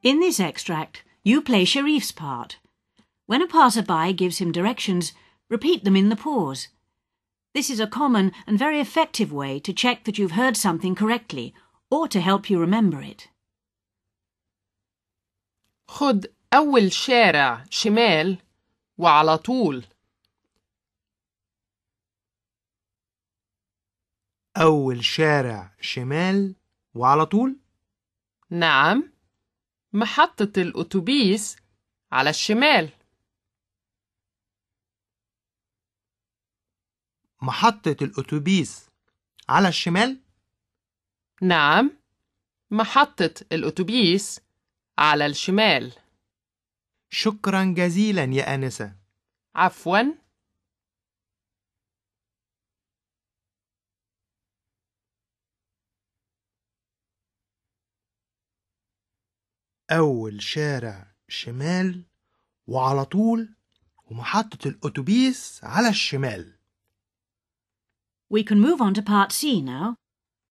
In this extract, you play Sharif's part. When a passer-by gives him directions, repeat them in the pause. This is a common and very effective way to check that you've heard something correctly or to help you remember it. خد أول شارع شمال وعلى طول. أول شارع شمال وعلى طول. نعم، محطة الأتوبيس على الشمال. محطة الأتوبيس على الشمال؟ نعم، محطة الأتوبيس على الشمال. شكرا جزيلا يا آنسة. عفوا. أول شارع شمال وعلى طول ومحطة الأتوبيس على الشمال. We can move on to part C now.